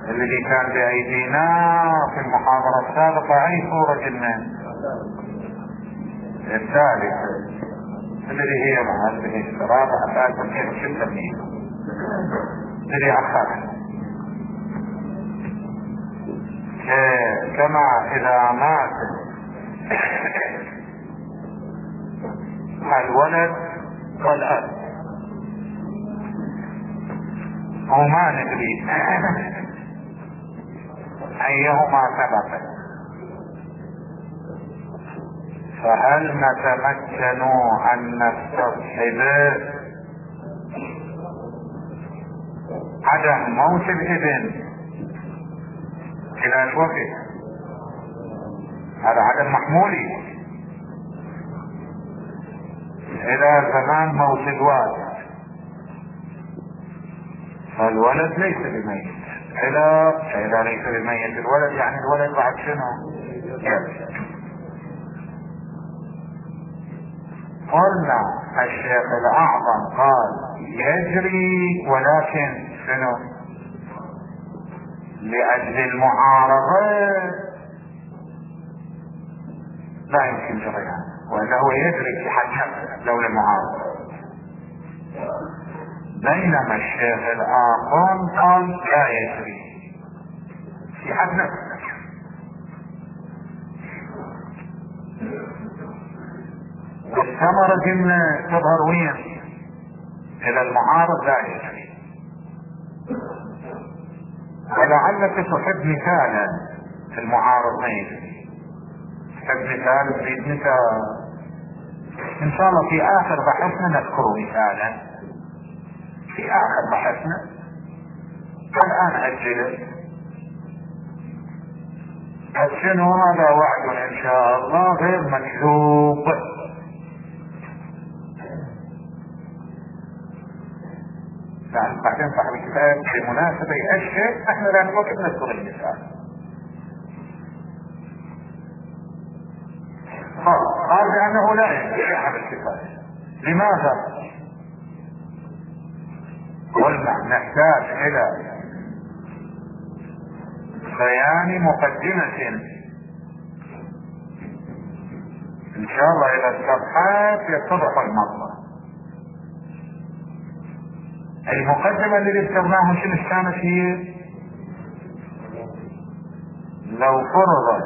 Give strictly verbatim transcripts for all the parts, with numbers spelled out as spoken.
الذي كان بأيدينا في المحاضرة السابقة أي صورة جنة؟ الثالثة الذي هي مع هذه الرابعة الثالثة كيف شفت منين الذي أخذ كما إذا مات الولد والأب وما ندري أيهما سبق، فهل نتمكن أن نستصحب عدم موت الابن إلى الوقت؟ هذا عدم محمولي إلى زمان موت الوالد، فالولد ليس بميت إلى إذا ليس بميت الولد يعني الولد بعد شنو؟ قلنا الشيخ الأعظم قال يجري، ولكن شنو؟ لأجل المعارضة لا يمكن جريان، وإنه هو يجري في حد نفسه لولا المعارضة. بينما الشيخ الآخر قال لا يجري في حد نفسه. والثمرة جملة تظهر وين؟ إلى المعارض لا يجري. ولعلك تحب مثالا في المعارض ما يجري، تحب مثال تريد مثال إن شاء الله في آخر بحثنا نذكر مثالا في آخر بحثنا. الآن أجل شنو هذا وعد إن شاء الله غير مكذوب. يعني بعدين صاحب الكتاب بمناسبة يأشهد احنا لا نوقف نذكر المثال. قال بأنه لا يجري صاحب الكتاب. لماذا؟ قلنا نحتاج إلى بيان مقدمة إن شاء الله إلى الصفحات يتضح المطلب. المقدمة اللي ذكرناها شنو كانت هي؟ لو فرض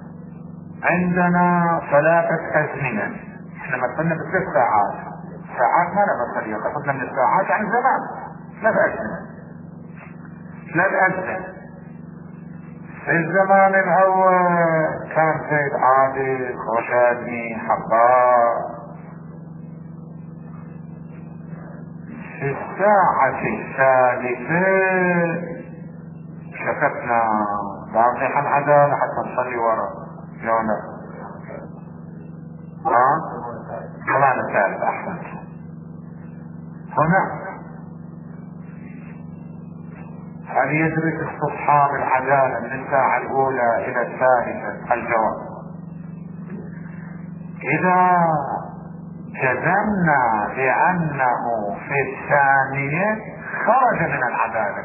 عندنا ثلاثة أزمنة، احنا مثلنا بثلاث ساعات، ساعات ما لها مثلية، قصدنا من الساعات عن زمان ثلاث أزمنة. ثلاث أزمنة في الزمان الأول كان زيد عادل خوشادني حبار. في الساعة الثالثة شفتنا ضاغحا عدالة حتى نصلي ورا يونا ها كمان الثالث أحسن. هنا هل يدرك استصحاب العدالة من الساعة الأولى إلى الثالثة؟ الجواب إذا جزمنا بأنه في الثانية خرج من العدالة،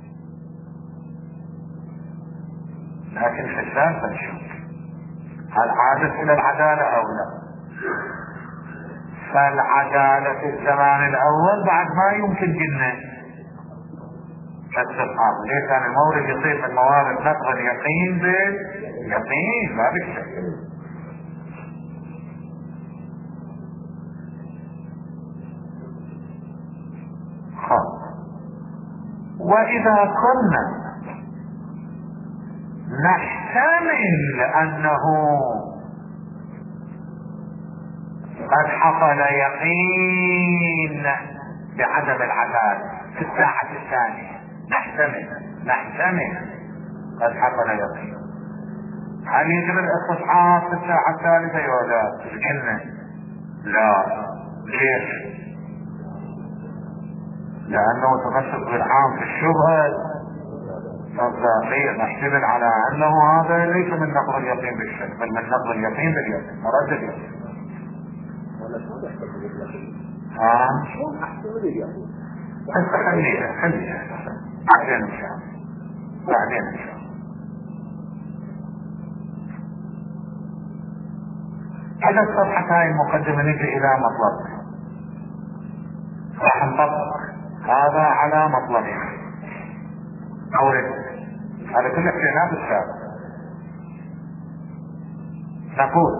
لكن في الثالثة نشوف هل عادت إلى العدالة أو لا. فالعدالة في الزمان الأول بعد ما يمكن جنة الصحاب. ليه كان المورد يصير من موارد نقض اليقين باليقين لا بالشك. وإذا كنا نحتمل أنه قد حصل يقين بعدم العدالة في الساعة الثانية، نحتمل نحتمل قد حصل يقين، هل يجب الاستصحاب في الساعة الثالثة ولا في الجنة؟ لا. ليش؟ لأنه تمسك بالعام في الشبهة الظاهرية، نحتمل على أنه هذا ليس من نقض اليقين بالشك بل من نقض اليقين باليقين مرد اليقين. ها؟ بس خليها خليها بعدين إن شاء الله. بعدين ان شاء الله. هذا الصفحة هاي المقدمة نجي الى مطلب راح نطبق هذا على مطلبين اورد هذا كله احتمالات السابق. نقول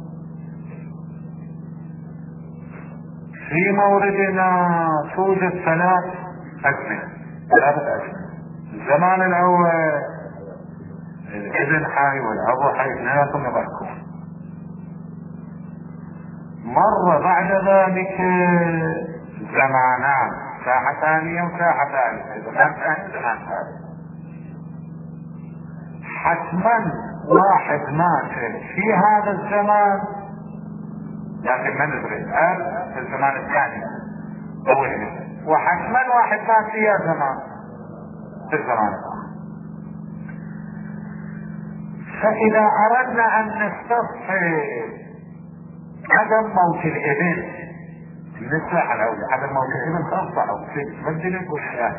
في موردنا توجد ثلاث أزمنة ثلاثة أزمنة. الزمان الأول الابن حي والأبو حي اثنيناتهم يضحكون. مر بعد ذلك زمانان ساعة ثانية وساعة ثالثة زمان ثاني زمان ثالث. حتما واحد مات في هذا الزمان لكن ما ندري الآن في الزمان الثاني وحتما واحد مات في هذا الزمان في الزمان الآخر. فإذا أردنا أن نستصحي عدم موت الابن بالنسبة على عدم موت الابن خاصة أو في تبدلت والحياة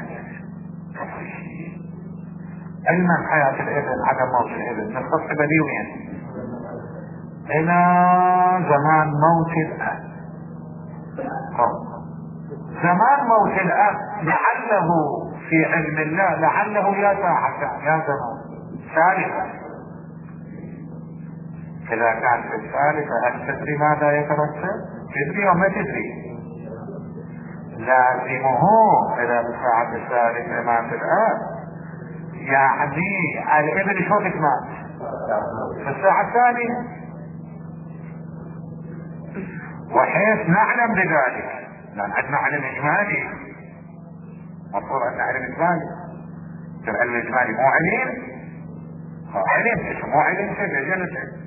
علما حياة الابن عدم موت الابن نستصحي بديوين الى زمان موت الاب. زمان موت الاب لعله في علم الله لعله يا ساعة يا زمان ثالثة. اذا كان في الثالثة هل تدري ماذا يترتب؟ تدري وما تدري؟ لازمه اذا بالساعة الثالثة مات الاب يعني الابن شو مات في الساعة الثانية. وحيث نعلم بذلك لأن عندنا علم إجمالي مفروض أن علم إجمالي العلم الإجمالي مو علم علم مو علم شيء.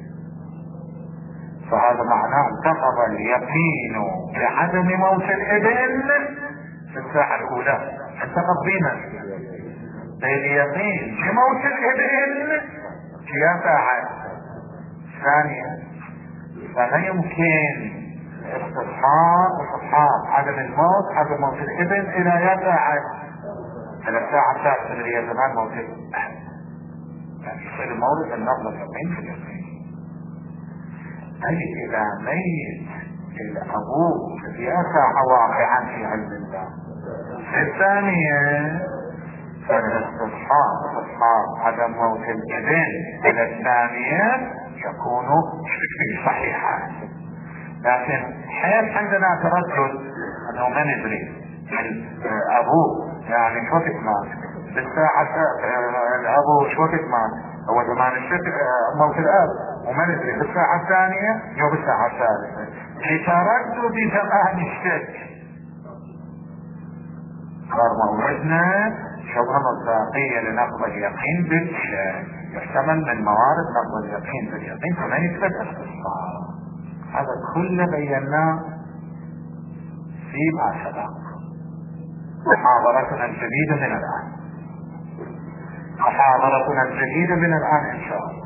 فهذا معناه انتقض اليقين بعدم موت الابن في الساعة الأولى. انتقض بنا اليقين بموت الابن في الساعة الثانية. فلا يمكن استصحاب استصحاب عدم الموت عدم موت الابن الى يا ساعة الى الساعة الثالثة اللي هي زمان موت الابن. يعني يصير المولد النقض اليقين في اليقين. اي اذا ميت الابوه في ساعة واقعا في علم الله. الثانية فالاستصحاب استصحاب عدم موت الابن الى الثانية يكون صحيحا. لكن حيث عندنا تردد انه ما ندري ابوه يعني شو مات بالساعة الابو شو مات هو زمان الشك موت الاب وما ندري بالساعة الثانية يو بالساعة الثالثة لتردد زمان الشك صار موردنا شبهة مصداقية لنقض اليقين بالشك. يحتمل من موارد نقض اليقين باليقين فما يثبت استصحاب. هذا كله بيناه فيما سبق. محاضرتنا الجديدة من الآن محاضرتنا الجديدة من الآن إن شاء الله.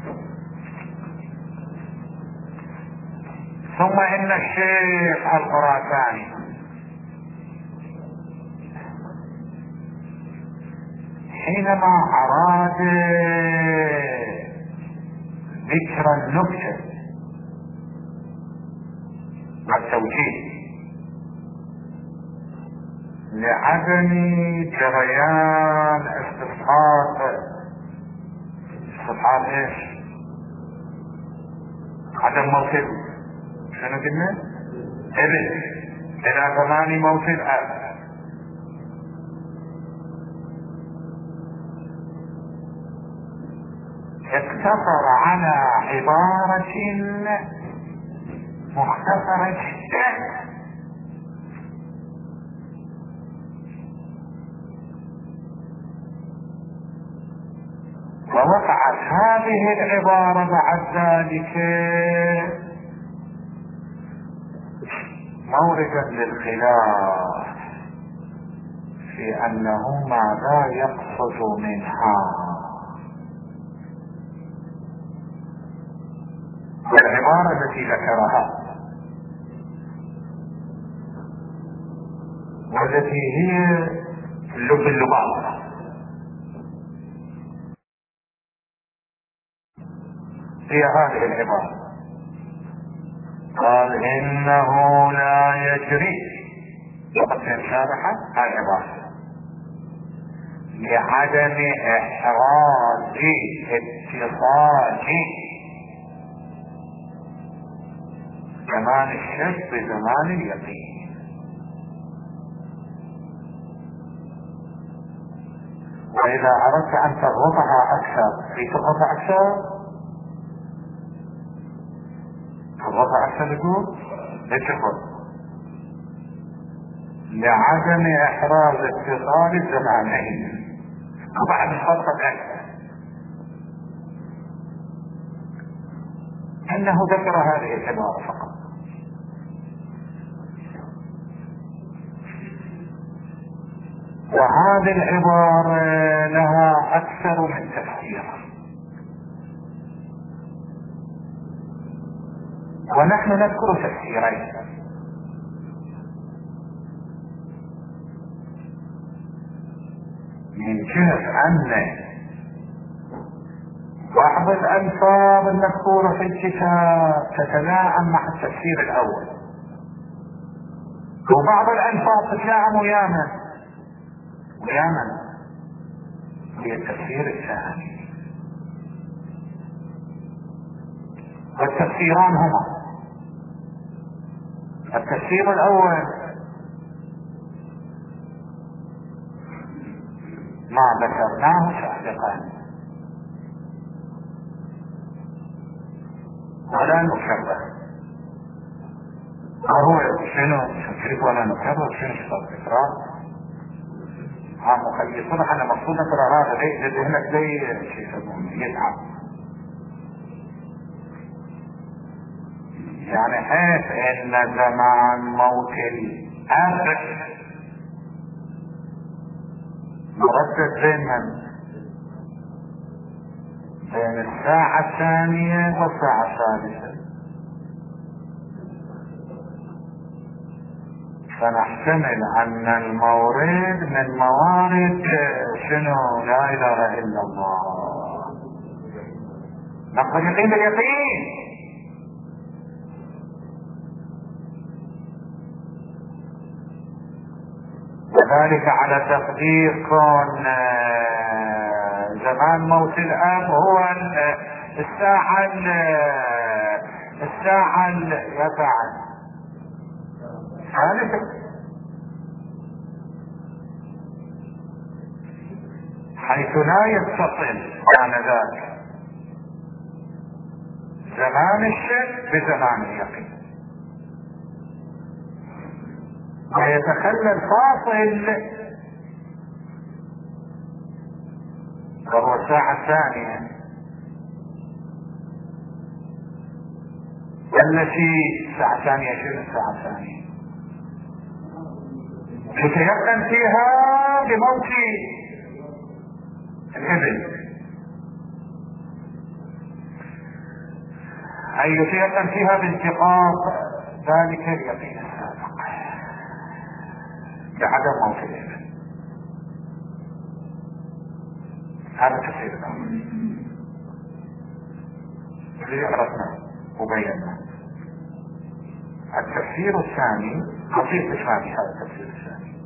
ثم إن الشيخ الخراساني حينما أراد ذكر النكتة والتوجيه لعدم جريان استصحاب استصحاب ايش؟ عدم موت شنو قلنا؟ ابن الى زمان موت الاب. اقتصر على عبارة مختصرة جدا ووقعت هذه العبارة بعد ذلك موردا للخلاف في أنه ماذا يقصد منها. والعبارة التي ذكرها والتي هي لب اللباب هي هذه العبارة. قال إنه لا يجري وقت الشارحة هاي عبارة لعدم إحراز اتصال زمان الشك بزمان اليقين. وإذا أردت أن تربطها أكثر في تربطها أكثر تربطها أكثر يقول لتفضل لعدم إحراز اتصال الزمانين وبعد الفرق أكثر أنه ذكر هذه العبارة فقط. وهذه العبارة لها أكثر من تفسير، ونحن نذكر تفسيرين. من جهة أن بعض الألفاظ المذكورة في الكتاب تتلائم مع التفسير الأول، وبعض الألفاظ تتلائم ويانا ويانا هي التفسير الثاني. والتفسيران هما التفسير الأول ما ذكرناه سابقا ولا نكرر، وهو شنو تفسير ولا نكرر شنو شطر التكرار ها مخلي صدق. أنا مقصود نقرأ هذا زي ذهنك زي شيء يسمونه يتعب، يعني حيث ان زمان موت الأب مردد بين من بين الساعة الثانية والساعة الثالثة، فنحتمل ان المورد من موارد شنو لا اله الا الله، نقصد يقين باليقين. وذلك على تقدير كون زمان موت الاب هو الساعة الساعة يفعل ثالثة، حيث لا يتصل كان ذاك زمان الشك بزمان اليقين، ويتخلى الفاصل وهو الساعة الثانية التي الساعة الثانية شنو الساعة الثانية يتيقن فيها بموت الابن، أي يتيقن فيها بانتقاض ذلك اليقين السابق بعدم موت الابن. هذا تفسير الأول الذي عرفناه وبيناه. التفسير الثاني قصير تفهمي هذا التفسير الثاني.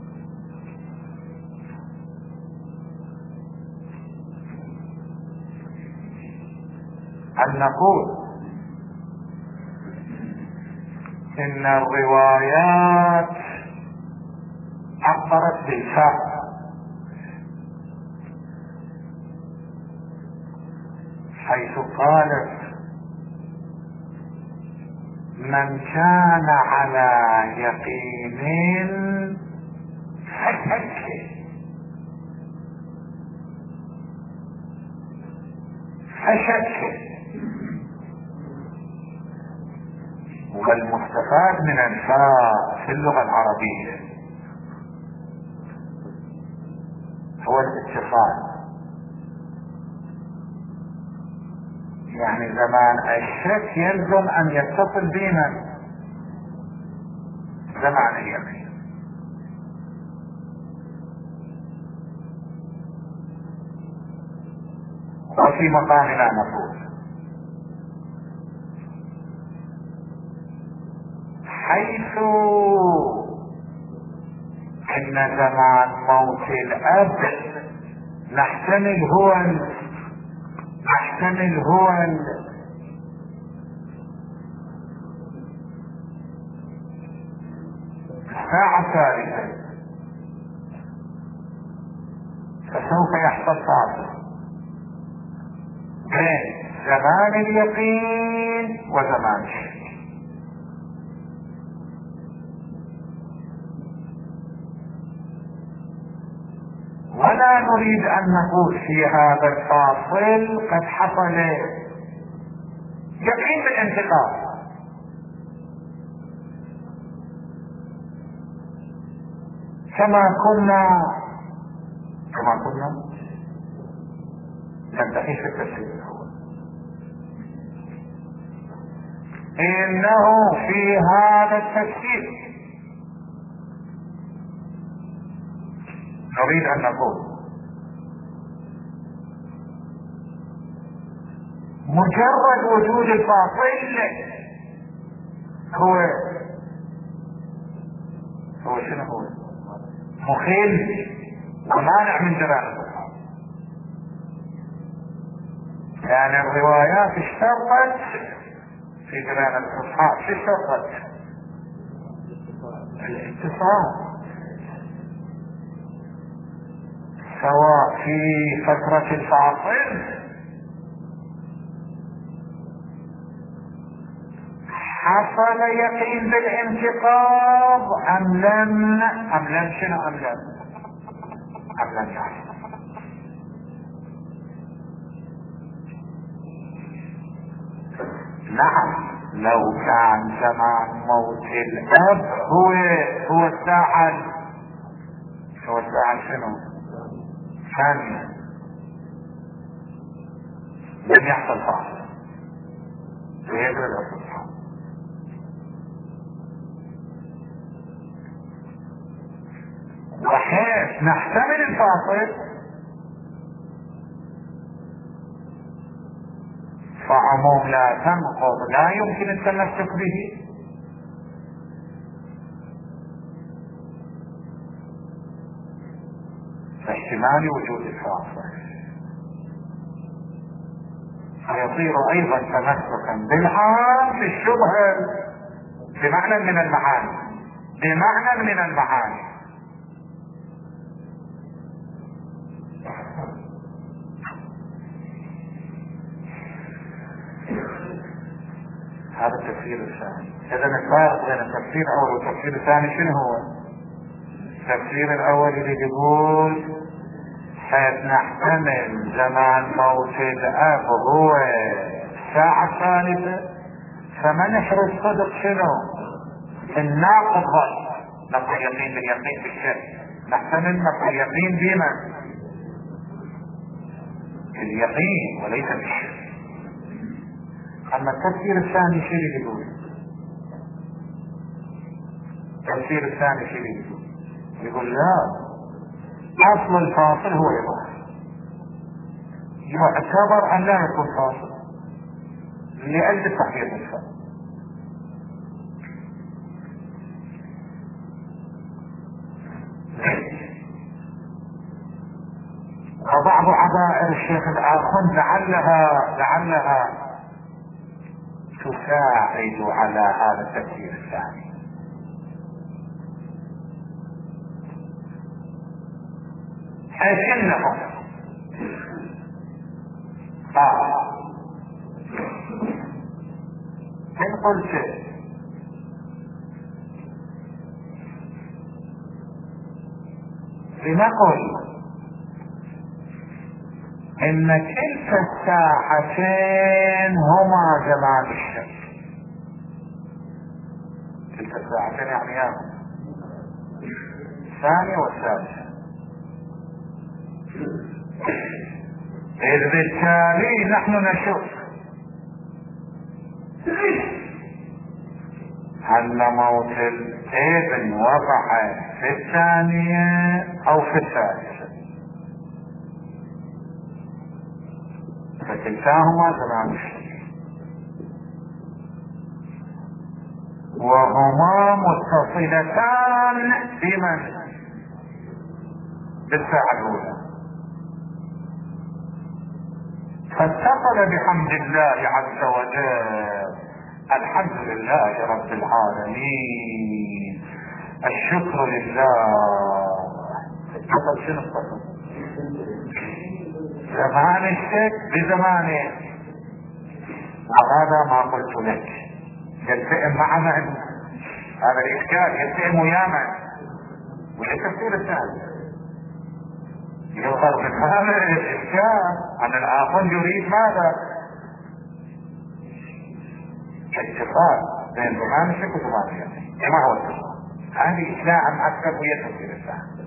أن نقول إن الروايات عبرت بالفهم، حيث قالت من كان على يقين فشك فشك والمستفاد من الفاء في اللغة العربية هو الاتصال، يعني زمان الشك يلزم ان يتصل بنا زمان اليقين. وفي مقامنا نقول حيث ان زمان موت الاب نحتمل هو نحتمل هو الساعة الثالثة، فسوف يحصل فاصل بين زمان اليقين وزمان الشك. ولا نريد ان نقول في هذا الفاصل قد حصل يقين بالانتقام، كما كنا كما كنا ننتهي في التفسير الاول. انه في هذا التفسير نريد ان نقول مجرد وجود الفاصل هو هو شنو هو مخل ومانع من جرائم الصحابة. يعني الروايات اشترطت في جرائم الصحابة، شو اشترطت؟ الاتصال، سواء في فترة الفاصل حصل يقين بالانتقاض ام لم ام لم شنو ام لم ام لم يحصل. نعم، لو كان زمان موت الاب هو هو الساعة هو الساعة شنو ثانية لم يحصل فاصل ويجري الصحابة. وحيث نحتمل الفاصل فعموم لا تنقض لا يمكن التمسك به، فاحتمال وجود الفاصل فيصير ايضا تمسكا بالعام بالشبهة بمعنى من المعاني بمعنى من المعاني. هذا التفسير الثاني. اذا الفارق بين التفسير الاول والتفسير الثاني شنو هو؟ التفسير الاول اللي يقول حيث نحتمل زمان موت الاب هو الساعة الثالثة، فمنحر الصدق شنو؟ الناقض نقل اليقين باليقين بالشك، نحتمل نقل اليقين بما باليقين وليس بالشك. اما التفسير الثاني شو اللي يقول؟ التفسير الثاني شو اللي يقول؟ يقول لا، اصل الفاصل هو اضافه، يعتبر ان لا يكون فاصل لاجل تحقيق الفاصل. وبعض عبائر الشيخ الاخر لعلها لعلها تساعد على هذا التفسير الثاني. حيث انهم اه ان قلت لنقل ان كلتا الساعتين هما زمان الشك، كلتا الساعتين يعني يا الثانية والثالثة، إذ بالتالي نحن نشوف هل موت الابن وقع في الثانية او في الثالثة، فكلتاهما زمان الشك. وهما متصلتان بمن؟ بالساعة الأولى. فاتصل بحمد الله عز وجل. الحمد لله رب العالمين، الشكر لله. اتصل شنو اتصل؟ زمان الشك بزمانه. وهذا ما قلت لك يلتئم مع من؟ هذا الإشكال يلتئم ويا من؟ وش التفسير الثاني؟ يظهر من هذا الإشكال أن الآخر يريد ماذا؟ اتصال بين زمان الشك وزمان اليقين. كما هو الاتصال. هذه إشلاء معكر وهي التفسير الثاني.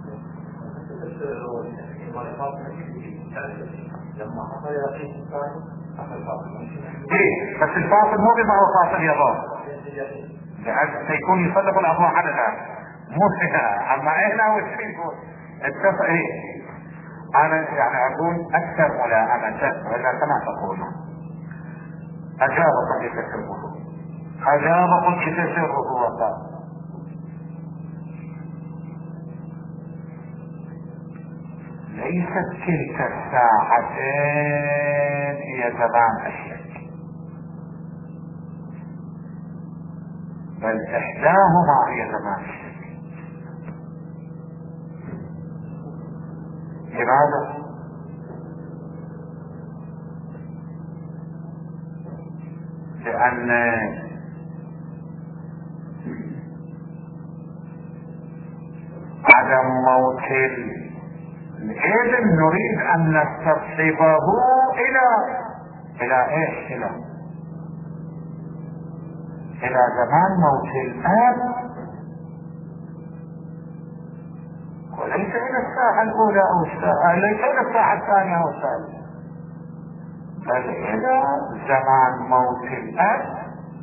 إيه بس الفاصل مو بما هو فاصل يظهر، سيكون يصدق الأضواء على ذلك مو فيها. أما إحنا وشيكون اتفق. إيه أنا يعني أقول أكثر ملائمة وإلا كما تقولون. أجاب قدس سره، أجاب قدس سره وقال ليست تلك الساعتين هي زمان الشك، بل إحداهما هي زمان الشك. لماذا؟ لأن عدم موت الابن نريد أن نستصحبه إلى إلى إيش؟ إلى إلى زمان موت الأب، وليس إلى الساعة الأولى أو الساعة، ليس إلى الساعة الثانية أو الثالثة، بل إلى زمان موت الأب.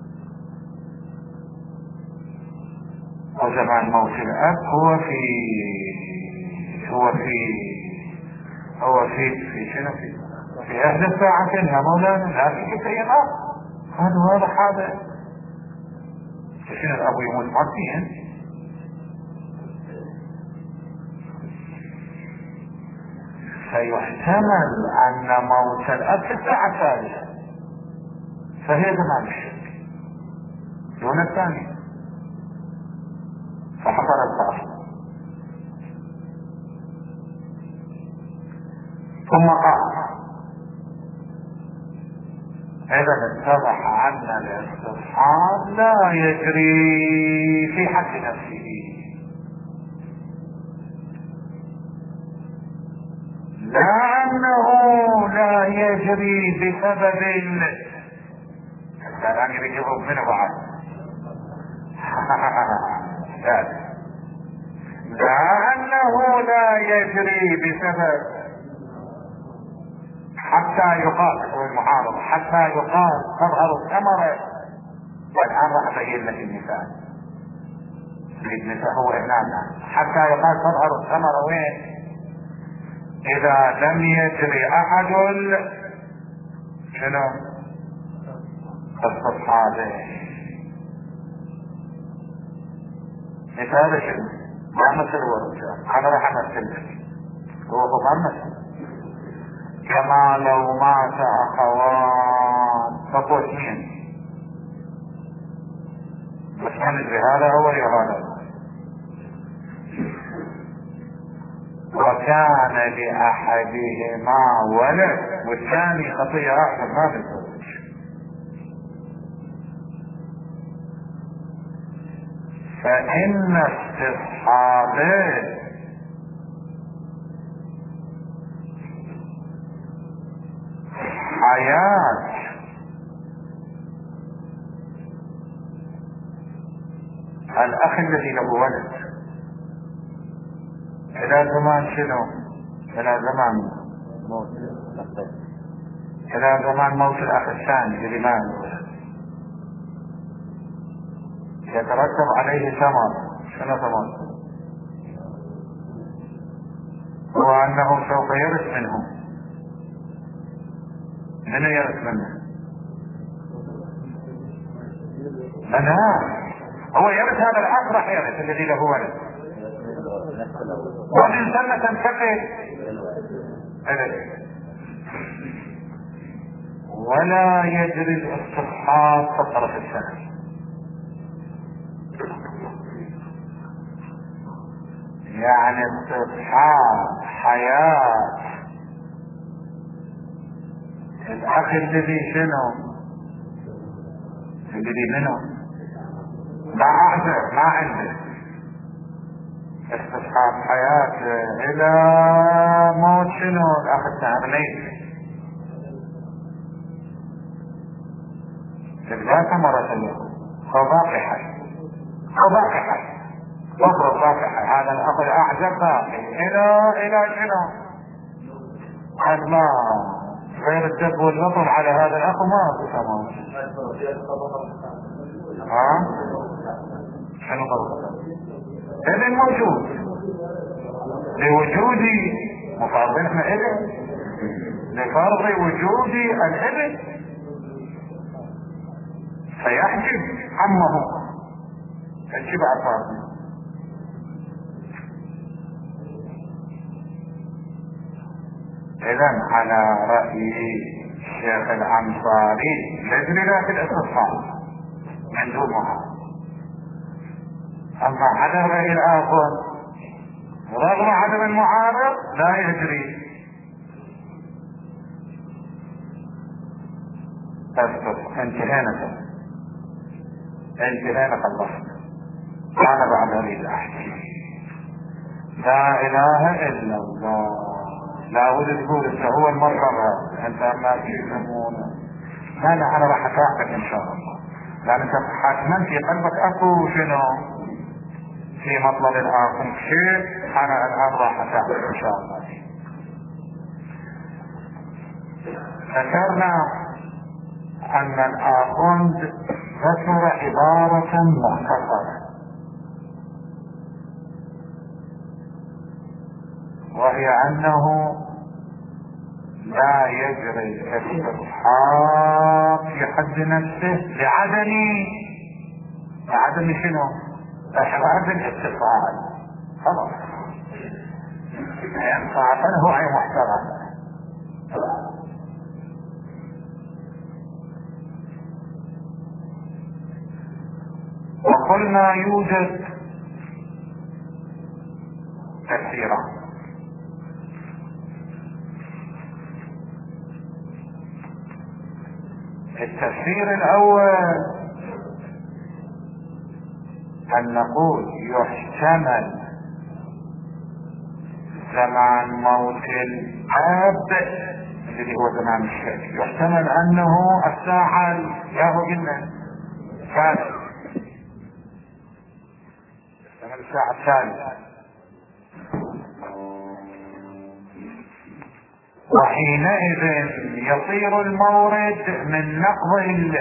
وزمان موت الأب هو في هو في هو في في شنو في في إحدى الساعتين يا مولانا، لا في شيء آخر. هذا واضح. هذا شنو الأب يموت مرتين؟ فيحتمل أن موت الأب في الساعة الثالثة، فهي زمان الشك دون الثاني، فحصل الفاصل. ثم قال إذا اتضح أن الاستصحاب لا يجري في حق نفسه، لا أنه لا يجري بسبب الكلام يجيبه منه بعد لا أنه لا يجري بسبب حتى يقال هو المعارض، حتى يقال تظهر الثمرة. والآن راح أبين لك المثال. المثال هو إعلان حتى يقال تظهر الثمرة وين؟ إذا لم يجري أحد شنو؟ استصحابه. مثال شنو؟ ما مثل ورجاء، أنا راح أمثل لك. هو ما مثل كما لو مات أخوان فقوة اثنين، بس ما ندري هذا هو يا هذا، وكان لأحدهما ولد والثاني خطية أحد ما بيتزوج، فإن استصحابه حياة الأخ الذي له ولد إلى زمان شنو؟ إلى زمان موت إلى زمان موت الأخ الثاني اللي ما له ولد، يترتب عليه ثمر. شنو ثمر؟ هو أنه سوف يرث منه. من يرث منه؟ منام. هو يرث هذا الأخ، راح يرث الذي له ولد، ومن ثم تنتقل ولا يجري الاستصحاب في طرف السنة. يعني استصحاب حياة الأخ الذي شنو الذي منه ما أعذر ما عنده استصحاب حياته إلى موت شنو الأخ الثاني لا ثمرة له، هو باقي حي، هو باقي حي، مفرط باقي حي. هذا الأخ الأعزب باقي إلى إلى شنو هذا ما غير الدب والبطل على هذا الأخ ما تمام. ها شنو قصده؟ إذن موجود لوجود مفارقنا إذن لفرض وجود الإذن فيحجب عمه الشبع الفاضل. إذن على رأي الشيخ الأنصاري يجري ذات الاستصحاب مندوبها. أما على رأي الآخر رغم عدم المعارض لا يجري. أسكت انتهينا انتهينا خلصنا. أنا بعد أريد أحكي لا إله إلا الله. لا أريد تقول إنه هو المرة أنت ما تفهمونه. لا لا أنا راح أساعدك إن شاء الله، لأن أنت حتما في قلبك أكو شنو في مطلب الآخر شيء. أنا الآن راح أساعدك إن شاء الله. ذكرنا أن الآخوند ذكر عبارة مختصرة، وهي أنه لا يجري الاستصحاب في حد نفسه لعدم لعدم شنو؟ إحراز الاتصال. خلاص ينفع فله أي محترم. وقلنا يوجد تفسيران. التفسير الأول أن نقول يحتمل زمان موت الأب الذي هو زمان الشيخ، يحتمل أنه الساعة ياهو قلنا كانت الساعة الثالثة، وحينئذ يصير المورد من نقض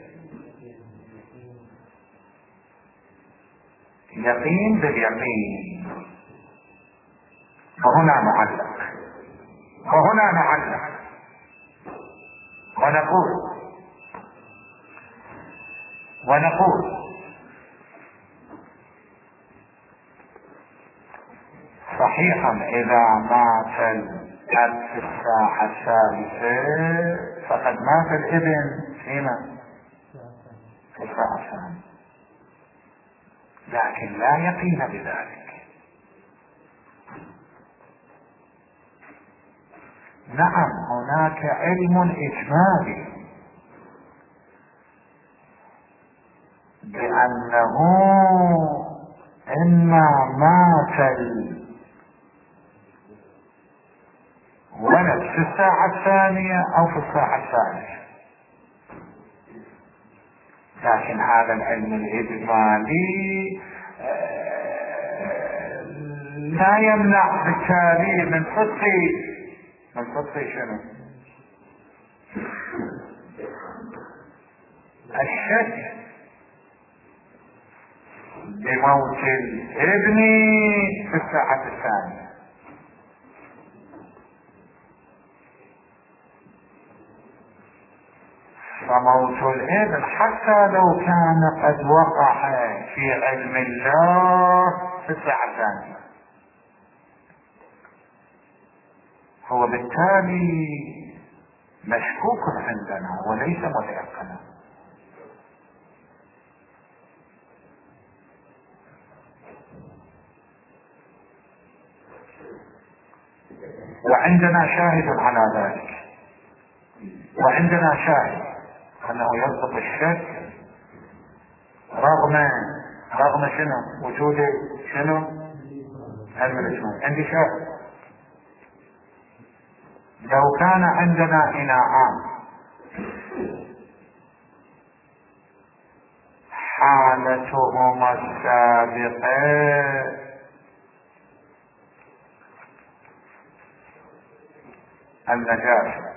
اليقين باليقين. وهنا نعلق وهنا نعلق ونقول ونقول صحيحا إذا مات الأب في الساعة الثالثة فقد مات الابن فيما في الساعة الثانية، لكن لا يقين بذلك. نعم هناك علم إجمالي بأنه إما مات الولد في الساعة الثانية أو في الساعة الثالثة، لكن هذا العلم الإجمالي لا يمنع بالتالي من صدق من صدق شنو الشك بموت الابن في الساعة الثانية. فموت الابن حتى لو كان قد وقع في علم الله في الساعة ثانية هو بالتالي مشكوك عندنا وليس متيقنا. وعندنا شاهد على ذلك، وعندنا شاهد انه يضبط الشك رغم رغم شنو وجود شنو علم الجنون. عندي شاهد لو كان عندنا إناءان حالتهما السابقة النجاسة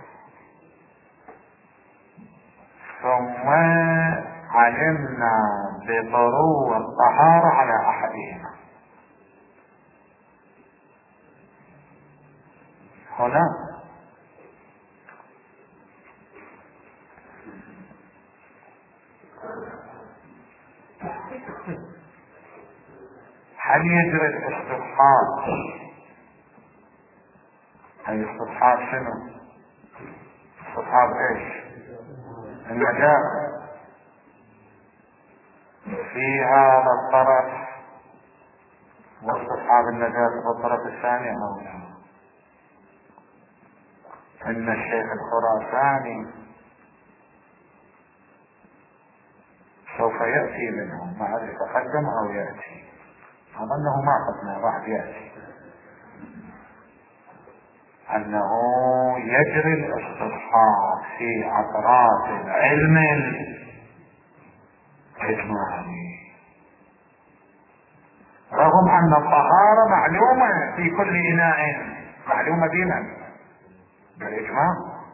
ثم علمنا بضرورة الطهارة على أحدهما، هنا هل يجري الاستصحاب؟ أي استصحاب شنو؟ استصحاب ايش؟ النجاسة في هذا الطرف واستصحاب النجاسة في الطرف الثاني أو لا؟ إن الشيخ الخراساني سوف يأتي منه، ما أدري تقدم أو يأتي، أظنه ما قدنا راح يأتي، أنه يجري الاستصحاب في أطراف العلم الإجمالي رغم أن الطهارة معلومة في كل إناء، معلومة دينا بالإجماع.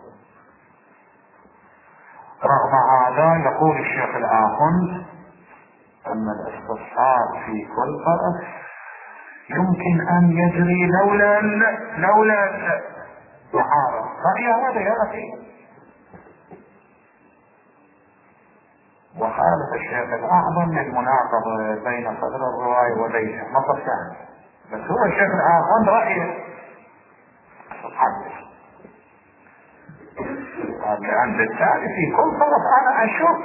رغم هذا يقول الشيخ الآخند أن الاستصحاب في كل طرف يمكن أن يجري لولا لولا الطهارة. رأي هذا يا أخي. وخالف الشيخ الأعظم للمناقضة بين صدر الرواية وبينه مطلب ثاني، بس هو الشيخ الآخند رأيه الصحابي. لأن بالتالي في كل طرف أنا أشك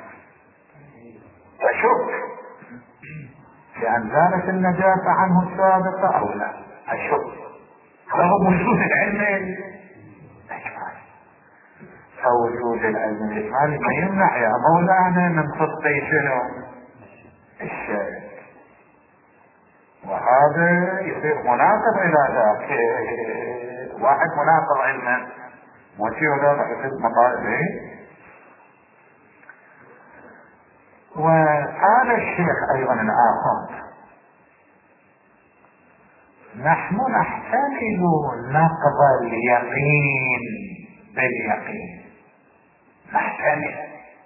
أشك لأن زالت النجاسة عنه السابقة أو لا، أشك رغم وجود العلم الإجمالي. فوجود العلم الإجمالي ما يمنع يا مولانا من خطي شنو الشيء، وهذا يصير مناقض إلى ذاك. واحد مناقض علما وشيء ولا بحث مقالة. وقال الشيخ أيضا الآخر نحن نحتمل نقض اليقين باليقين، نحتمل.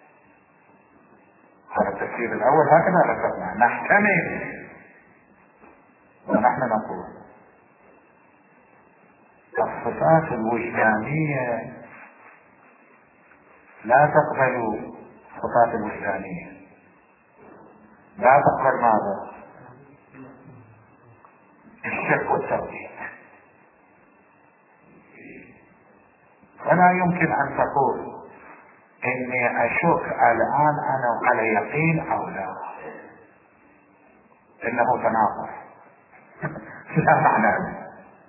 هذا التفسير الأول هكذا ذكرنا، نحتمل. ونحن نقول الصفات الوجدانية لا تقبل الصفات الوجدانية، لا تقبل ماذا؟ الشك والترديد. فلا يمكن أن تقول إني أشك الآن أنا على يقين أو لا، إنه تناقض لا معنى له.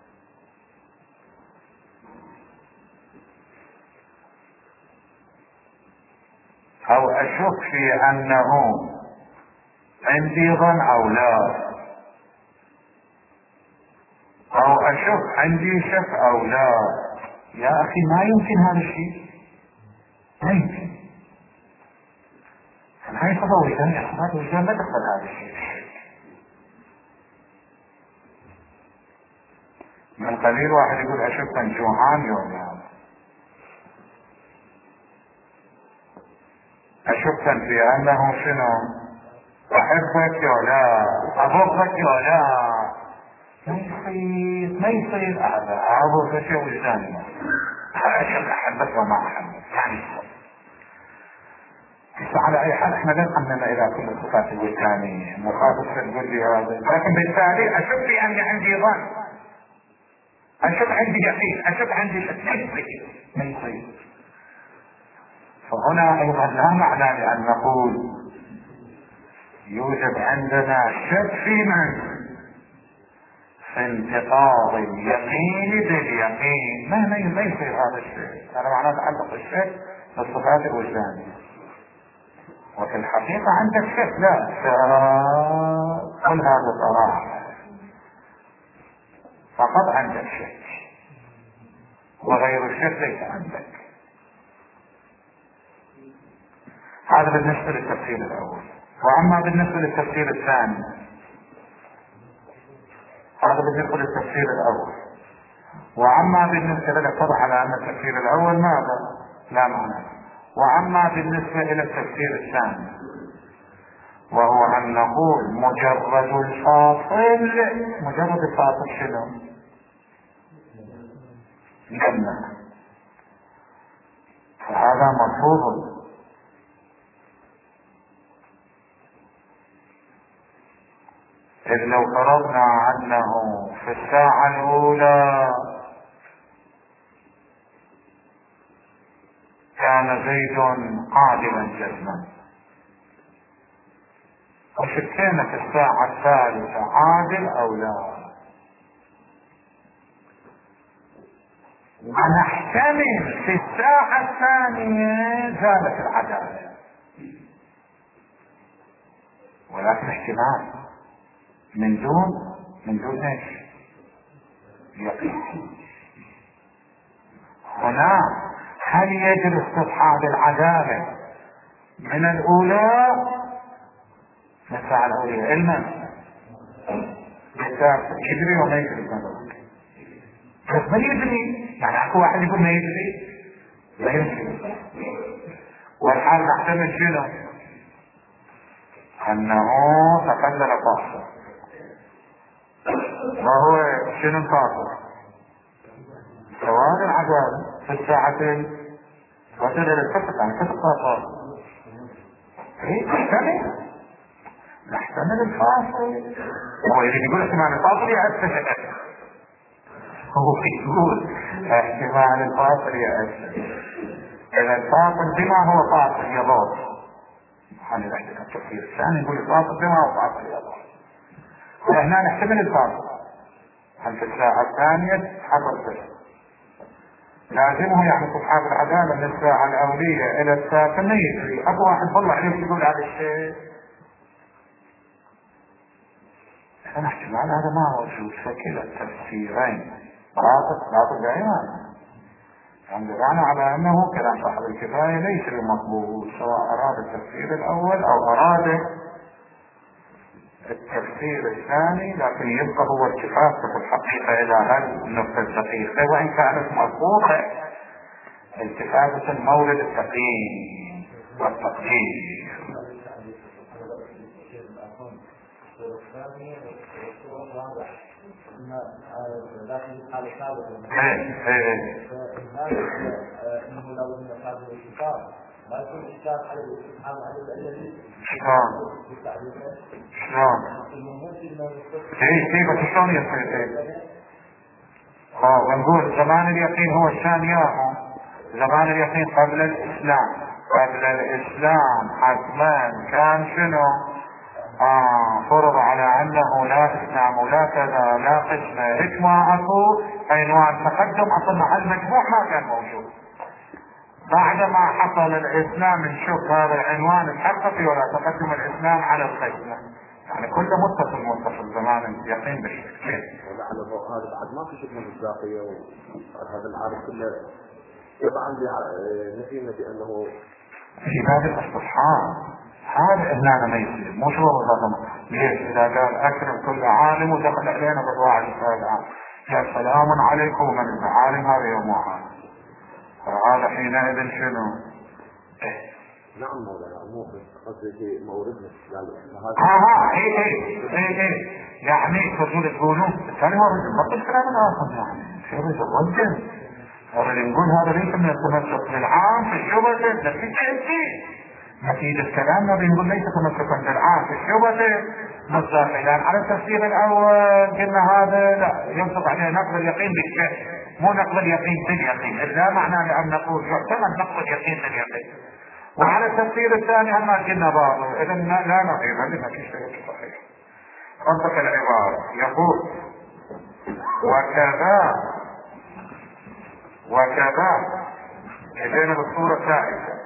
أو أشك في أنه عندي ظن أو لا، أو أشك عندي شك أو لا. يا أخي ما يمكن هذا الشيء، ما يمكن. هاي صفة وجدانية، صفات وجدان لا تقبل هذا الشيء. من قليل واحد يقول أشك أن جوعان ولا أشك في أنه شنو أحبك ولا أبغضك ولا. ما يصير ما يصير هذا هذا شيء وجداني. أشك أحبك وما أحبك يعني على اي حال احنا لا نقنن الى كل الصفات الوجدانيه، مخاطب تقول لي هذا، لكن بالتالي اشوف في اني عندي ظن، اشوف عندي يقين، اشوف عندي نسبه من يصير. فهنا ايضا لا معنى لان نقول يوجد عندنا شك في من في انتقاض اليقين باليقين، ما ما يصير هذا الشيء. هذا معناه تعلق الشك بالصفات الوجدانيه، وفي الحقيقه عندك شك. لا قل هذا صراحه، فقط عندك شك وغير الشك ليس عندك. هذا بالنسبه للتفسير الاول. واما بالنسبه للتفسير الثاني، هذا بالنسبه للتفسير الاول. واما بالنسبه لك اتضح على ان التفسير الاول ماذا؟ لا معنى. واما بالنسبه الى التفسير الثاني، وهو ان نقول مجرد الفاصل، مجرد الفاصل شنو؟ جنة. فهذا مطلوب. إذ لو فرضنا أنه في الساعة الأولى كان زيد قادما جزما، وشكينا في الساعة الثالثة عادل أو لا، ونحتمل في الساعة الثانية زالت العدالة، ولكن احتمال من دون من دون ايش؟ يقين. هنا هل يجب استصحاب العدالة من الأولى للساعة الأولى علما بالتالي يدري وما يدري ماذا؟ بس ما يدري، يعني اكو واحد يقول ما يدري لا يمكن. والحال نحتمل شنو؟ انه تقلل فاصل، وهو شنو الفاصل؟ سواء العدالة في الساعتين وتدري الفقط عن فقط فاصل. ايه نحتمل نحتمل الفاصل. هو يريد يقول احتمال الفاصل يأثر، هو يقول احتمال الفاصل يأثر. اذا الفاصل بما هو فاصل يضاد، هذا الاحتمال التفسير الثاني يقول الفاصل بما هو فاصل يضاد. وهنا نحتمل الفاصل، هل في الساعة الثانية حصل شيء لازمه يعني اصحاب العدالة من الساعة الأولية إلى الساعة ما يدري. أبو واحد والله عليه يقول هذا الشيء، أنا احتمال هذا ما موجود. فكلا التفسيرين باطل باطل بعيان، يعني بمعنى على أنه كلام صاحب الكفاية ليس بمقبول، سواء أراد التفسير الأول أو أراد التفسير الثاني، لكن يبقى هو اتفاق في الحقيقة إلى هذه النقطة الدقيقة، وإن كانت مربوطة التفاتة مولد التقييم والتقدير. ايه ايه انه لو ان هذا الاتفاق ما يكون اشكال على الاستفهام على الذي شلون شلون ايه كيف شلون يصير ايه اه ونقول زمان اليقين هو الشان ياهو، زمان اليقين قبل الاسلام، قبل الاسلام حتما كان شنو؟ آه فرض على انه لا اسلام ولا كذا لا قسمة، هيك ما اكو عنوان تقدم اصلا على المجموع ما كان موجود. بعدما حصل الاسلام نشوف هذا العنوان تحقق ولا تقدم الاسلام على القسمة، يعني كله متصل متصل زمان اليقين بالشكل. ولعل هذا بعد ما في شبه مصداقية وهذا العالم كله طبعا نفينا بانه في باب الاستصحاب. هذا هنا ما يصير، مو شو الرقم. ليش؟ اذا قال اكرم كل عالم ودخل علينا بالواحد السؤال العام يا سلام عليكم من العالم هذا يوم واحد، فهذا حينئذ شنو؟ إيه؟ نعم مولانا مو قصدي موردنا ها ها ايه ايه ايه ايه يعني تقول تقولون الثاني هو رجل ما قلت كلام الاخر، يعني في رجل رجل نقول هذا ليس من التمسك للعام في الشبهة نفسي شيء، نتيجة الكلام نبي نقول ليس كمثلكم بالعام في الشبهة مصداقية، لأن على التفسير الأول قلنا هذا لا ينطق عليه نقل اليقين بالشك، مو نقل اليقين باليقين، إلا معنى لأن نقول يحتمل نقل اليقين باليقين. وعلى التفسير الثاني هم قلنا بعض، إذا لا نعيبها لما في شيء صحيح. منطق العبارة يقول وكذا وكذا إذن بالصورة الثالثة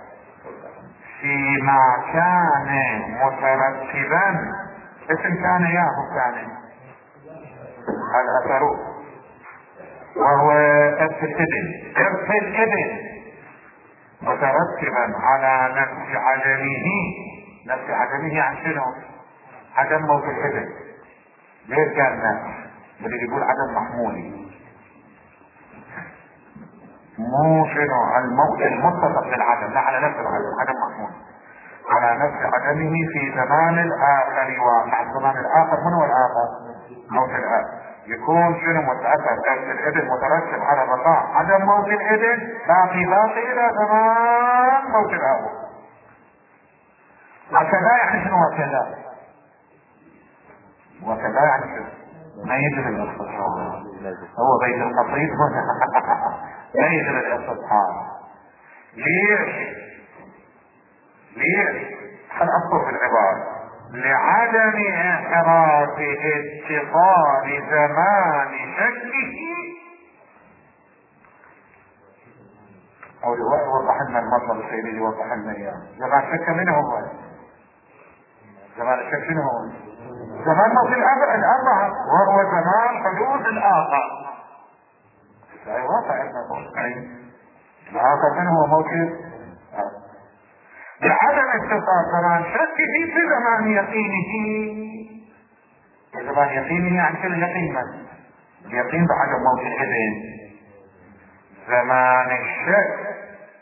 فيما كان مترتبا، اسم كان ياهو كان الأثر وهو إرث الإبن، إرث الإبن مترتبا على نفس عدمه. نفس عدمه عن شنو؟ عدم موت الإبن. ليش كان نفس؟ اللي يقول عدم محمولي، مو شنو الموت المتصف بالعدم، لا على نفس العدم، عدم محمول على نفس عدمه في زمان الآخر واقع. الزمان الآخر من هو الآخر؟ موت الآب. يكون شنو متأثر ارث الابن مترتب على بقاء عدم موت الابن باقي باقي الى زمان موت الاب. وكذا يعني شنو وكذا؟ وكذا يعني شنو؟ ما يدري الاستصحاب، هو بيت القصيد ما يدري الاستصحاب. ليش؟ ليش؟ خل اذكر في العبارة لعدم انحراف اتصال زمان شكله، او يوضح لنا المطلب السيدي يوضح لنا اياه. زمان شك من هو؟ زمان الشك من هو؟ زمان موت الأربعة، وهو زمان حدوث الآخر. لا يواقع عندنا الآخر من هو موت الآخر. لعدم اتصال زمان شكه في زمان يقينه. في زمان يقينه يعني شنو يقين؟ من اليقين بعدم موت الابن. زمان الشك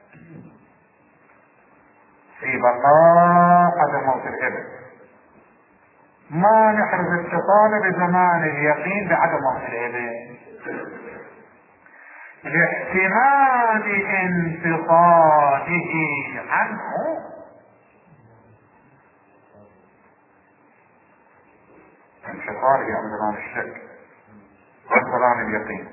في بقاء عدم موت الابن. ما نحرز اتصال بزمان اليقين بعدم موت الابن لاحتمال انفصاله عنه. انفصاله عن زمان الشك عن زمان اليقين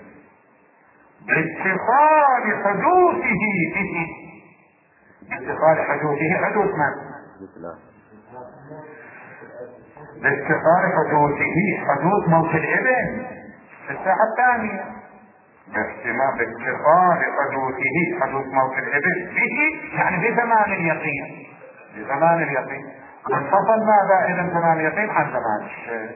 باتصال حدوثه به. باتصال حدوثه حدوث من؟ باتصال حدوثه حدوث موت الابن في الساعة الثانية. باحتمال باتصال حدوثه حدوث موت الابن به يعني في زمان اليقين. في زمان اليقين انفصل ماذا اذا زمان اليقين عن زمان الشك.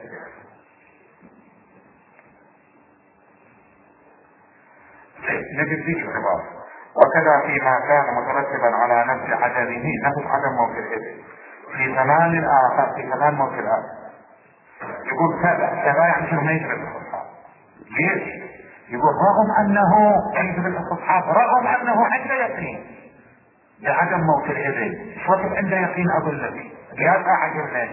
نجد ذيك العبارة وكذا فيما كان مترتبا على نفس عدمه نفس عدم موت الابن في زمان الاخر في زمان موت الاب. يقول كذا كذا يعني شنو؟ ما يجري الاستصحاب. ليش؟ يقول رغم انه يجري الاستصحاب رغم انه عنده يقين بعدم موت الابن. شو عنده يقين؟ اقول لك يا ساعة جرنين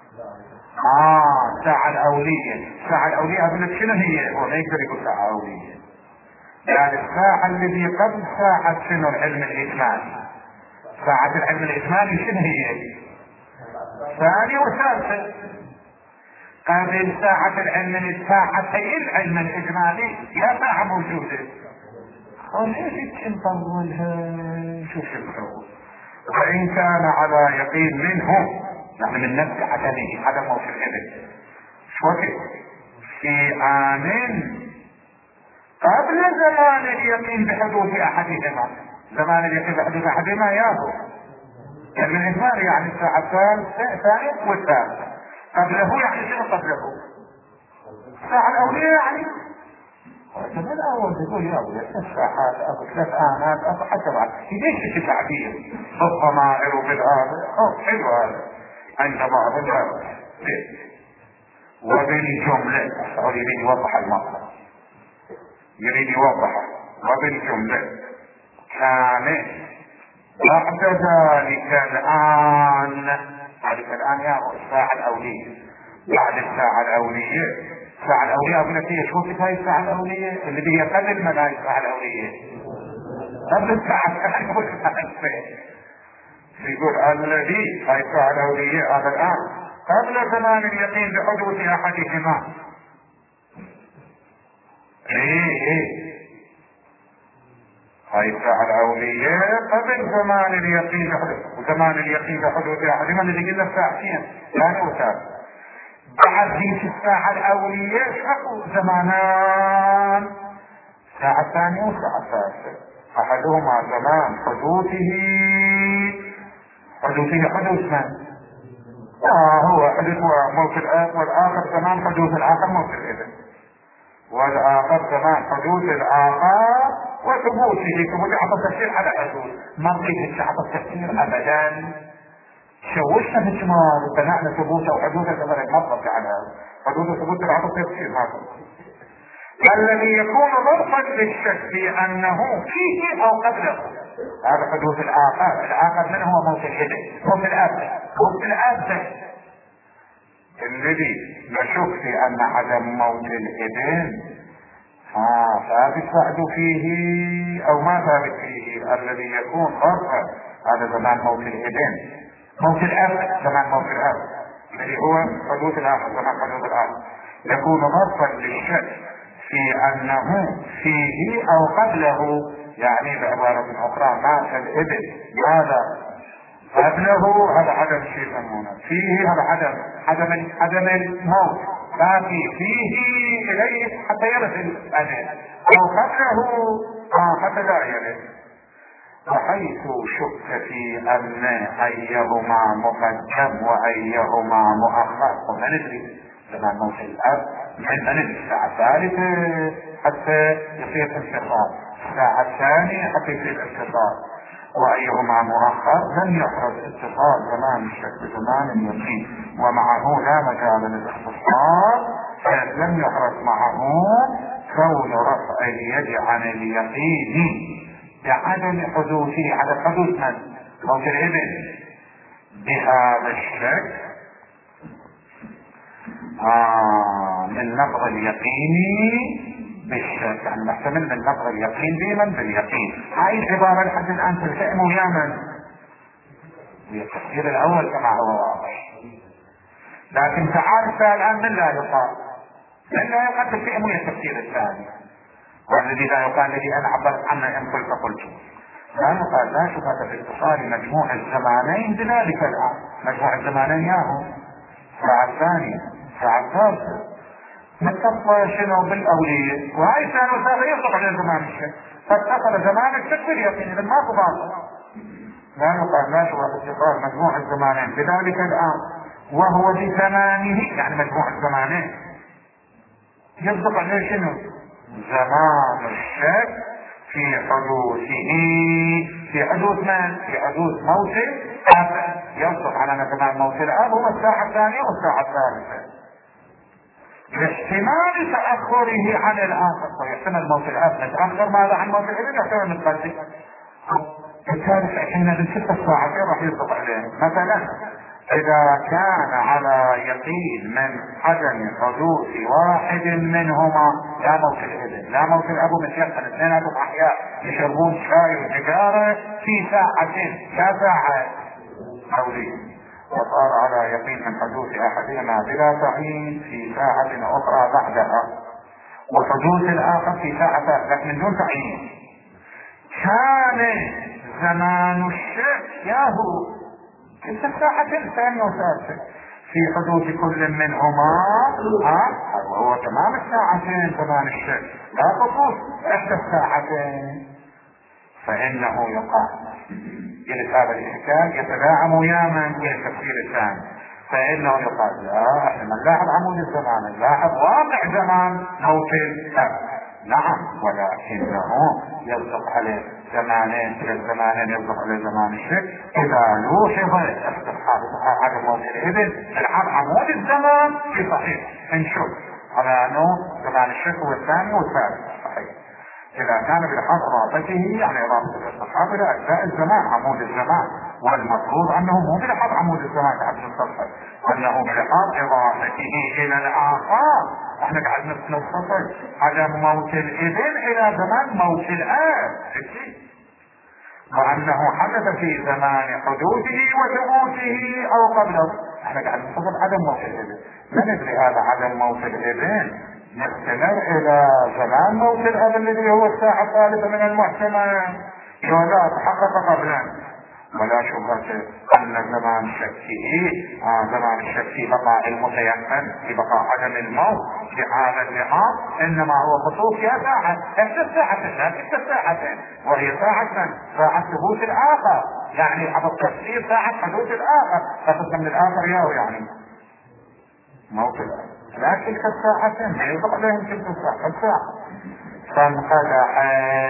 اه الساعة الاولية. الساعة الاولية اقول لك شنو هي؟ هو ما يقدر يقول ساعة اولية يعني الساعة الذي قبل ساعة شنو؟ العلم الاجمالي. ساعة العلم الاجمالي شنو هي؟ ثاني وثالثة. قبل ساعة العلم الساعتين العلم الاجمالي يا ساعة موجودة. ليش نطولها؟ شوف الحروف. وإن كان على يقين منه يعني من نفس عدمه عدم موت الابن شو في آن قبل زمان اليقين بحدوث احدهما. زمان اليقين بحدوث احدهما يابو يعني من اجمال يعني الساعة الثانية والثالثة. قبله يعني شنو قبله؟ الساعة الاولية يعني من الاول تقول يابو ثلاث ساعات او ثلاث انات او حتى بعد ليش في تعبير بالضمائر وبالهذا حلو هذا عند بعض الناس. وبالجملة يريد يوضح المطلب يريد يوضحه. وبالجملة كان بعد ذلك الآن ذلك الآن يا الساعة الأولية بعد الساعة الأولية. الساعة الأولية أقول لك هي شو في هاي الساعة الأولية اللي هي قبل ما هاي الساعة الأولية قبل الساعة الثانية. يقول الذي هاي الأولياء هذا الآن قبل زمان اليقين بحدوث أحدهما. ايه ايه هاي الأولياء قبل زمان اليقين بحدوث، وزمان اليقين بحدوث أحدهما اللي قلنا ساعتين ثاني وثالث. بعد ذيك الساعة الأولياء شكوا زمانان، ساعة ثانية وساعة ثالثة. أحدهما زمان حدوثه حدوثه حدوث من؟ آه هو حدوث موت الآب، والآخر زمان حدوث الآخر موت الابن، والآخر زمان حدوث الآخر وثبوته. ثبوته حتى تفسير على حدوث ما قيل حتى التفسير أبدا. شوشنا في الشمال وبنعنا ثبوته وحدوثه كما المطلق على حدوث وثبوت العقل تفسير ما قيل. الذي يكون ظرفا للشك في انه فيه او قبله، هذا حدوث الاخر. الاخر من هو؟ موت الابن، موت الاب، موت الاب الذي نشك في ان عدم موت الابن ها ثابت بعد فيه او ما ثابت فيه. الذي يكون ظرفا هذا زمان موت الابن، موت الاب زمان موت الاب الذي هو حدوث الاخر زمان حدوث الاخر، يكون ظرفا للشك في انه فيه او قبله. يعني بعبارة اخرى مات الابن هذا قبله، هذا عدم شيء يسمونه فيه، هذا عدم عدم عدم الموت باقي فيه اليه حتى يرث الابن، او قبله آه حتى لا يرث. وحيث شك في ان ايهما مقدم وايهما مؤخر، وما ندري زمان موت الاب من من الساعة الثالثة حتى يصير انتصار، الساعة الثانية حتى يصير انتصار، وايهما مؤخر لم يحرز اتصال زمان الشك بزمان اليقين، ومعه لا مجال للاختصار، لم يحرز معه كون رفع اليد عن اليقين بعدم حدوثه على حدوث من؟ موت الابن. بهذا الشك آه من نقض اليقين بالشك، يعني نحتمل من نقض اليقين بمن؟ باليقين. هاي العبارة لحد الآن تلتئم ويا من؟ التفسير الأول كما هو واضح، لكن تعال الآن من لا يقال؟ من لا يقال تلتئم ويا التفسير الثاني، والذي لا يقال الذي أنا عبرت عنه إن قلت قلت لا يقال لا شبهة في اتصال مجموع الزمانين بذلك الآن. مجموع الزمانين ياهو الساعة الثانية الساعة الثالثة متصل شنو بالأولية، وهاي الساعة الثالثة يطلق على زمان الشك، فاتصل زمان الشك باليقين، إذا ما تضاد. لا يقال لا شبهة في اتصال مجموع الزمانين بذلك الآن وهو بزمانه، يعني مجموع الزمانين يصدق عليه شنو؟ زمان الشك في حدوثه، في حدوث من؟ في حدوث موت الاب، يصدق على ان زمان موت الاب هو الساعة الثانية والساعة الثالثة، لاحتمال تأخره عن الآخر. ويحتمل موت الاب متأخر ماذا عن موت الابن؟ يحتمل متقدم. بالتالي احنا بنشوف الساعتين راح يصدق عليه. مثلا اذا كان على يقين من عدم حدوث واحد منهما، لا موت الابن لا موت الاب متيقن، اثنيناتهم احياء يشربون شاي وسيجاره في ساعتين لا ساعه حوليه، وصار على يقين من حدوث احدهما بلا تعيين في ساعه اخرى بعدها، وحدوث الاخر في ساعه ثالثه لكن من دون تعيين. كان زمان الشك ياهو تلك الساعة الثانية وثالثة في حدوث كل منهما ها وهو تمام الساعتين زمان الشك، لا خصوص احدى الساعتين، فانه يقال يلي هذا الاشكال يتداعم ويا من؟ ويا التفسير الثاني، فانه يقال لا احنا نلاحظ عمود الزمان، نلاحظ واقع زمان موت الاب، نعم، ولكنه يصدق عليه زمانين في الزمانين يصدق عليه زمان الشك اذا لوحظ استحقاق عدم موت الابن العام عمود الزمان في صحيح نشوف على انه زمان الشك هو الثاني والثالث صحيح. اذا كان بلحاظ اضافته يعني اضافه الصحابه الى اجزاء الزمان عمود الزمان، والمفروض انه مو بلحاظ عمود الزمان حتى نستفسر انه بلحاظ اضافته الى الاخر. احنا قاعد نستفسر عدم موت الابن الى زمان موت الاب، وأنه حدث في زمان حدوثه وثبوته أو قبله. احنا قاعد نفضل عدم موت الابن، ما ندري هذا عدم موت الابن نستمر إلى زمان موت الأب الذي هو الساعة الثالثة من المحتمل ولا تحقق قبلا، ولا شبهة أن زمان الشك آه زمان الشك في بقاء المتيمم في بقاء عدم الموت في حال اللحاظ إنما هو خصوص يا ساعة إحدى ساعتين إحدى ساعتين وهي ساعة ساعة ثبوت الآخر، يعني حفظ تفسير ساعة حدوث الآخر فتصل من الآخر ياهو يعني موت الآخر، لكن تلك الساعتين ما يطلق عليهم تلك الساعة الساعة فانقدح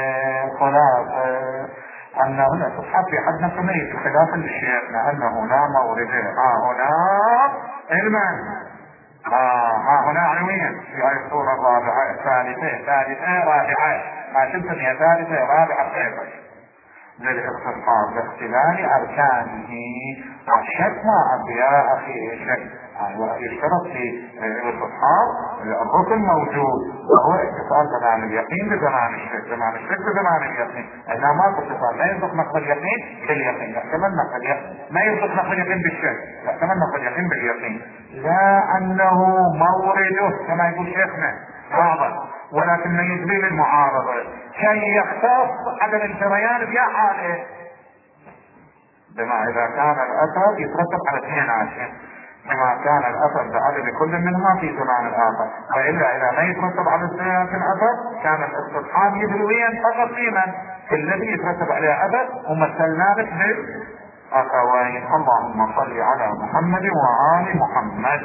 خلاص أن هنا تصحب في حدنا سميت خلافا لشيخنا أنه لا مورد ها هنا علما ها هنا عنوين في هذه الصورة الرابعة الثالثة ثالثة رابعة ما تسميها ثالثة رابعة ثالثة للاختصاص باختلال أركانه الشك ما أبياء أخي شك ويشترط في الاستصحاب الركن موجود وهو اتصال زمان اليقين بزمان الشك، زمان الشك بزمان اليقين، انما ما اتصال لا يصدق نقل اليقين باليقين، يحتمل نقل اليقين ما يصدق نقل اليقين بالشك، يحتمل نقل اليقين باليقين، لا انه مورده كما يقول شيخنا واضح، ولكن ما يدري للمعارضه كي يختص عدم الجريان في حاله، بما اذا كان الاثر يترتب على اثنين عشر كما كان الاثر بعدد كل منهما في زمان الاخر، والا اذا ما يترتب على الزيادة الاثر كان الاستصحاب يدويا فقط فيما الذي يترتب عليه اثر ومثلنا لك بالاخوين. اللهم صل على محمد وآل محمد.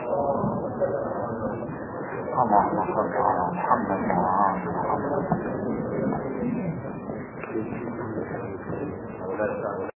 اللهم صل على محمد وآل محمد.